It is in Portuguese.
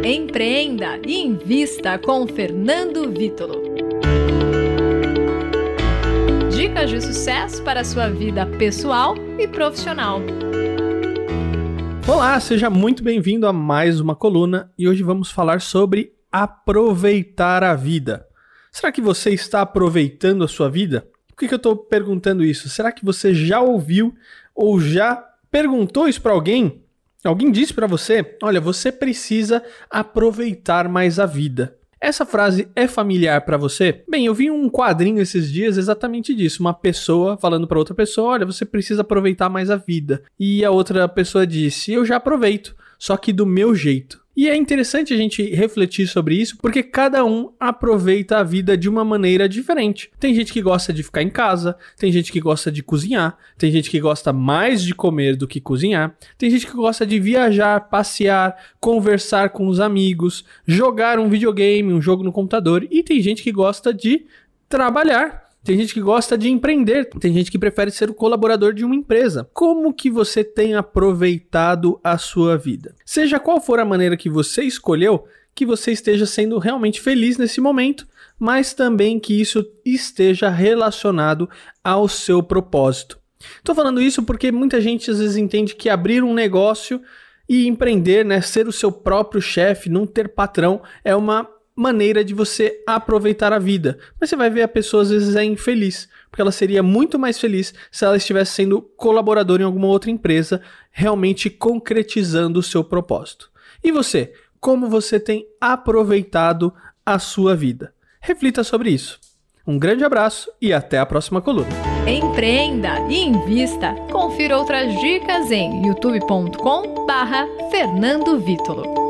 Empreenda e invista com Fernando Vítolo. Dicas de sucesso para a sua vida pessoal e profissional. Olá, seja muito bem-vindo a mais uma coluna e hoje vamos falar sobre aproveitar a vida. Será que você está aproveitando a sua vida? Por que eu estou perguntando isso? Será que você já ouviu ou já perguntou isso para alguém? Alguém disse para você, olha, você precisa aproveitar mais a vida. Essa frase é familiar para você? Bem, eu vi um quadrinho esses dias exatamente disso. Uma pessoa falando para outra pessoa, olha, você precisa aproveitar mais a vida. E a outra pessoa disse, eu já aproveito, só que do meu jeito. E é interessante a gente refletir sobre isso, porque cada um aproveita a vida de uma maneira diferente. Tem gente que gosta de ficar em casa, tem gente que gosta de cozinhar, tem gente que gosta mais de comer do que cozinhar, tem gente que gosta de viajar, passear, conversar com os amigos, jogar um videogame, um jogo no computador, e tem gente que gosta de trabalhar. Tem gente que gosta de empreender, tem gente que prefere ser o colaborador de uma empresa. Como que você tem aproveitado a sua vida? Seja qual for a maneira que você escolheu, que você esteja sendo realmente feliz nesse momento, mas também que isso esteja relacionado ao seu propósito. Estou falando isso porque muita gente às vezes entende que abrir um negócio e empreender, né, ser o seu próprio chefe, não ter patrão, é uma maneira de você aproveitar a vida. Mas você vai ver a pessoa às vezes é infeliz, porque ela seria muito mais feliz se ela estivesse sendo colaboradora em alguma outra empresa, realmente concretizando o seu propósito. E você? Como você tem aproveitado a sua vida? Reflita sobre isso. Um grande abraço e até a próxima coluna. Empreenda e invista. Confira outras dicas em youtube.com/Fernando Vítolo.